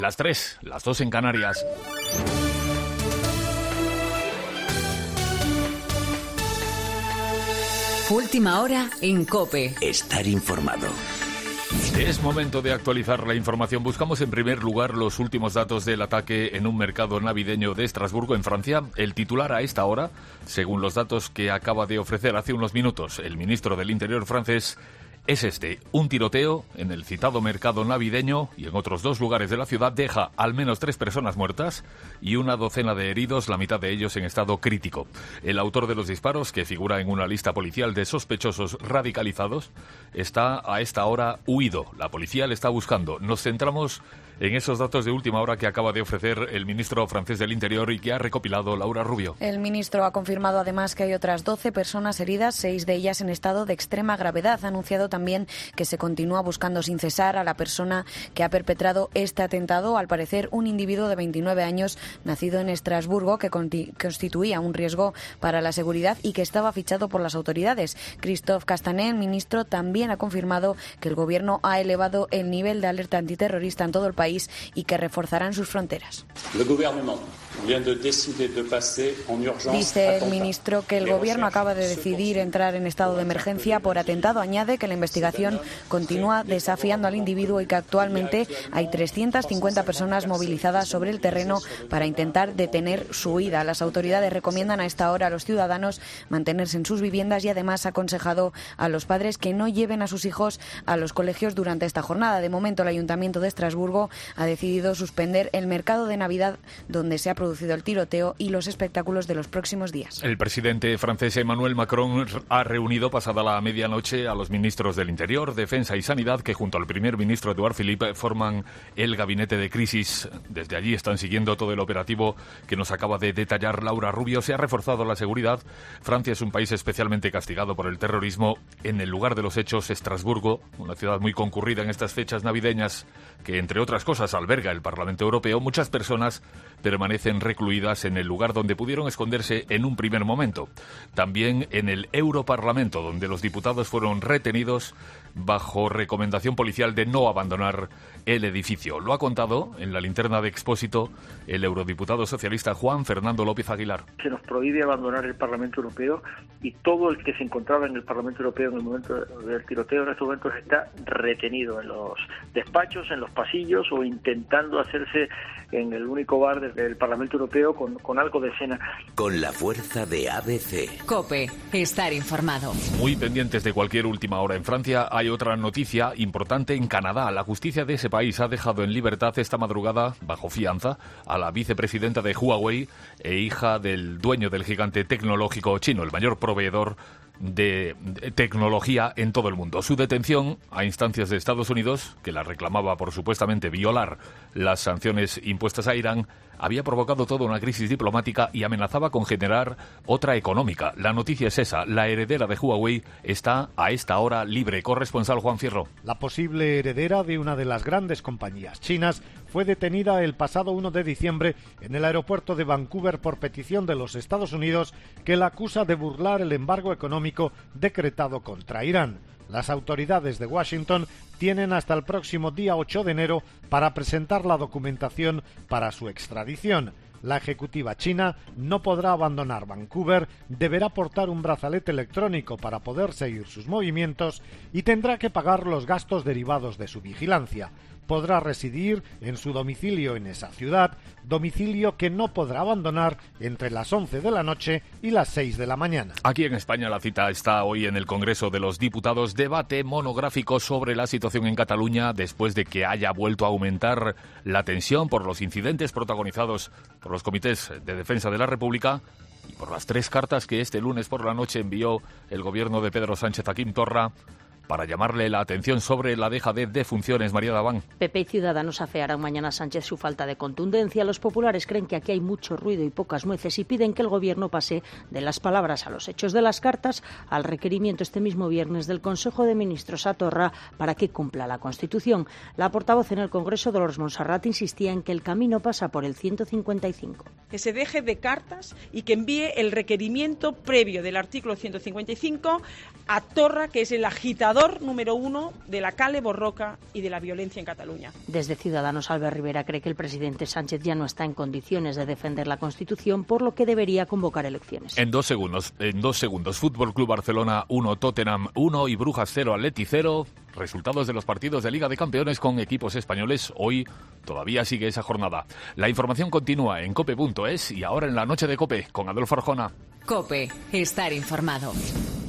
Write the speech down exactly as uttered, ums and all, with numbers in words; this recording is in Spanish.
Las tres, las dos en Canarias. Última hora en COPE. Estar informado. Es momento de actualizar la información. Buscamos en primer lugar los últimos datos del ataque en un mercado navideño de Estrasburgo, en Francia. El titular a esta hora, según los datos que acaba de ofrecer hace unos minutos el ministro del Interior francés, es este: un tiroteo en el citado mercado navideño y en otros dos lugares de la ciudad deja al menos tres personas muertas y una docena de heridos, la mitad de ellos en estado crítico. El autor de los disparos, que figura en una lista policial de sospechosos radicalizados, está a esta hora huido. La policía le está buscando. Nos centramos en esos datos de última hora que acaba de ofrecer el ministro francés del Interior y que ha recopilado Laura Rubio. El ministro ha confirmado además que hay otras doce personas heridas, seis de ellas en estado de extrema gravedad. Ha anunciado también que se continúa buscando sin cesar a la persona que ha perpetrado este atentado, al parecer un individuo de veintinueve años, nacido en Estrasburgo, que constituía un riesgo para la seguridad y que estaba fichado por las autoridades. Christophe Castaner, ministro, también ha confirmado que el gobierno ha elevado el nivel de alerta antiterrorista en todo el país y que reforzarán sus fronteras. Dice el ministro que el gobierno acaba de decidir entrar en estado de emergencia por atentado. Añade que la investigación continúa desafiando al individuo y que actualmente hay trescientas cincuenta personas movilizadas sobre el terreno para intentar detener su huida. Las autoridades recomiendan a esta hora a los ciudadanos mantenerse en sus viviendas y además ha aconsejado a los padres que no lleven a sus hijos a los colegios durante esta jornada. De momento, el Ayuntamiento de Estrasburgo ha decidido suspender el mercado de Navidad donde se ha producido el tiroteo y los espectáculos de los próximos días. El presidente francés Emmanuel Macron ha reunido pasada la medianoche a los ministros del Interior, Defensa y Sanidad, que junto al primer ministro Édouard Philippe forman el gabinete de crisis. Desde allí están siguiendo todo el operativo que nos acaba de detallar Laura Rubio. Se ha reforzado la seguridad. Francia es un país especialmente castigado por el terrorismo. En el lugar de los hechos, Estrasburgo, una ciudad muy concurrida en estas fechas navideñas, que entre otras cosas alberga el Parlamento Europeo, muchas personas permanecen recluidas en el lugar donde pudieron esconderse en un primer momento. También en el Europarlamento, donde los diputados fueron retenidos bajo recomendación policial de no abandonar el edificio. Lo ha contado en la linterna de Expósito el eurodiputado socialista Juan Fernando López Aguilar. Se nos prohíbe abandonar el Parlamento Europeo y todo el que se encontraba en el Parlamento Europeo en el momento del tiroteo en estos momentos está retenido en los despachos, en los pasillos o intentando hacerse en el único bar del Parlamento Europeo con, con algo de cena. Con la fuerza de A B C. COPE, estar informado. Muy pendientes de cualquier última hora en Francia, hay otra noticia importante en Canadá. La justicia de ese país ha dejado en libertad esta madrugada, bajo fianza, a la vicepresidenta de Huawei e hija del dueño del gigante tecnológico chino, el mayor proveedor de tecnología en todo el mundo. Su detención a instancias de Estados Unidos, que la reclamaba por supuestamente violar las sanciones impuestas a Irán, había provocado toda una crisis diplomática y amenazaba con generar otra económica. La noticia es esa: la heredera de Huawei está a esta hora libre. Corresponsal Juan Fierro. La posible heredera de una de las grandes compañías chinas fue detenida el pasado uno de diciembre en el aeropuerto de Vancouver por petición de los Estados Unidos, que la acusa de burlar el embargo económico decretado contra Irán. Las autoridades de Washington tienen hasta el próximo día ocho de enero para presentar la documentación para su extradición. La ejecutiva china no podrá abandonar Vancouver, deberá portar un brazalete electrónico para poder seguir sus movimientos y tendrá que pagar los gastos derivados de su vigilancia. Podrá residir en su domicilio en esa ciudad, domicilio que no podrá abandonar entre las once de la noche y las seis de la mañana. Aquí en España la cita está hoy en el Congreso de los Diputados. Debate monográfico sobre la situación en Cataluña después de que haya vuelto a aumentar la tensión por los incidentes protagonizados por los comités de defensa de la República y por las tres cartas que este lunes por la noche envió el gobierno de Pedro Sánchez a Quim Torra para llamarle la atención sobre la dejadez de funciones. María Daván. P P y Ciudadanos afearán mañana a Sánchez su falta de contundencia. Los populares creen que aquí hay mucho ruido y pocas nueces y piden que el Gobierno pase de las palabras a los hechos. De las cartas al requerimiento este mismo viernes del Consejo de Ministros a Torra para que cumpla la Constitución. La portavoz en el Congreso, Dolores Montserrat, insistía en que el camino pasa por el ciento cincuenta y cinco. que se deje de cartas y que envíe el requerimiento previo del artículo ciento cincuenta y cinco a Torra, que es el agitador número uno de la Kale Borroka y de la violencia en Cataluña. Desde Ciudadanos, Albert Rivera cree que el presidente Sánchez ya no está en condiciones de defender la Constitución, por lo que debería convocar elecciones. En dos segundos, en dos segundos, Fútbol Club Barcelona uno, Tottenham uno y Brujas cero, Atleti cero. Resultados de los partidos de Liga de Campeones con equipos españoles. Hoy todavía sigue esa jornada. La información continúa en cope punto es y ahora en la noche de COPE con Adolfo Arjona. COPE, estar informado.